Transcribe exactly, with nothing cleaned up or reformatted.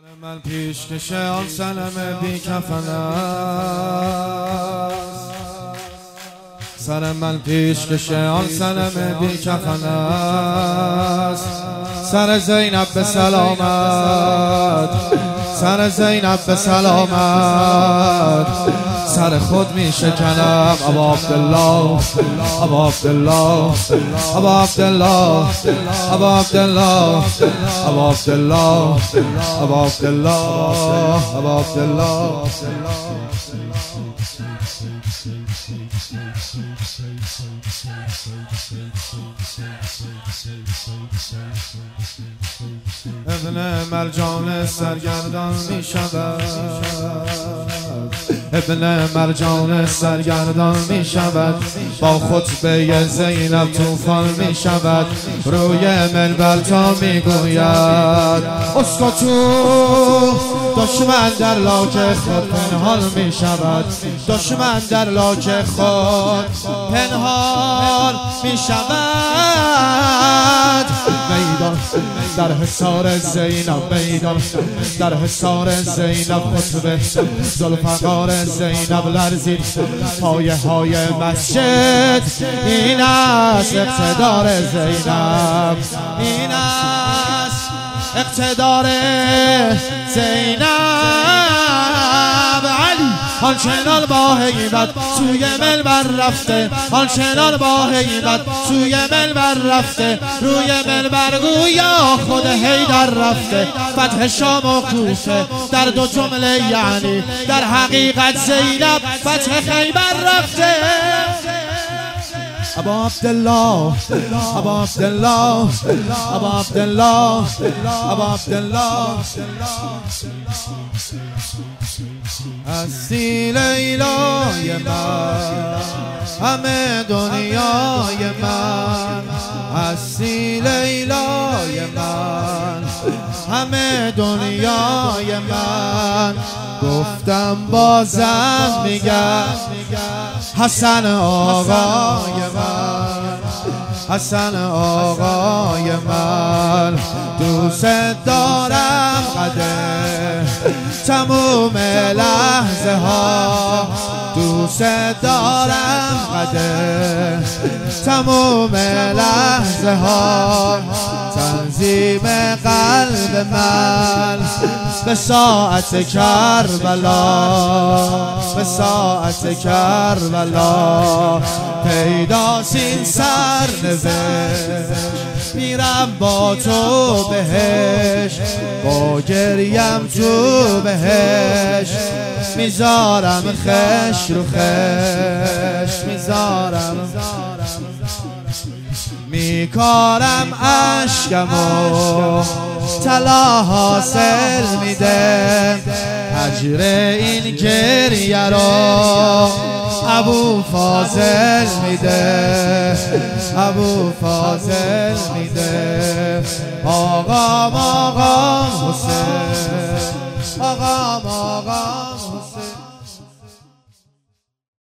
من پیش کشه آن سنم بی کفن است، سر من پیش کشه آن سنم بی کفن است. سر زینب به سلامت، سر زینب به سلامت، سر خود می شکنم. ابا عبدالله، ابا عبدالله، ابا عبدالله، ابا عبدالله، ابا عبدالله، ابا عبدالله، ابا عبدالله. ابن مرجان سرگردان می شود، ابن مرجان سرگردان می شود، با خطبه زینب طوفان می شود. روی منبر تا می گوید اسکتو، دشمن در لاک خود پنهان می شود، دشمن در لاک خود پنهان می شود. میدان در حصار زینب، میدان در حصار زینب، خطبه ذوالفقار زینب لرزید. پایه های مسجد این است اقتدار زینب، این است اقتدار زینب. علی آنچنان با هیبت سوی منبر رفته، آنچنان با هیبت سوی منبر رفته. روی منبر گویا خود حیدر رفته. فتح شام و کوفه در دو جمله، یعنی در حقیقت زینب فتح خیبر رفته. ابا عبدالله، ابا عبدالله، ابا عبدالله، ابا عبدالله. هستی لیلای من، همه دنیای من، هستی لیلای من، همه دنیای من. گفتم بازم میگم حسن آقای من، حسن آقای من. دوست دارم قدر تموم لحظه ها، دوست دارم قدر تموم لحظه ها. تنظیم قلب من به ساعت کربلا، به ساعت کربلا. پیداست این سرنوشت، میرم با تو بهش، با گریم تو بهش. میذارم خش رو خش، میذارم میکارم عشقمو طلا حاصل میده. اجر این گریه رو ابو فاضل میده، ابو فاضل میده. آقا آقا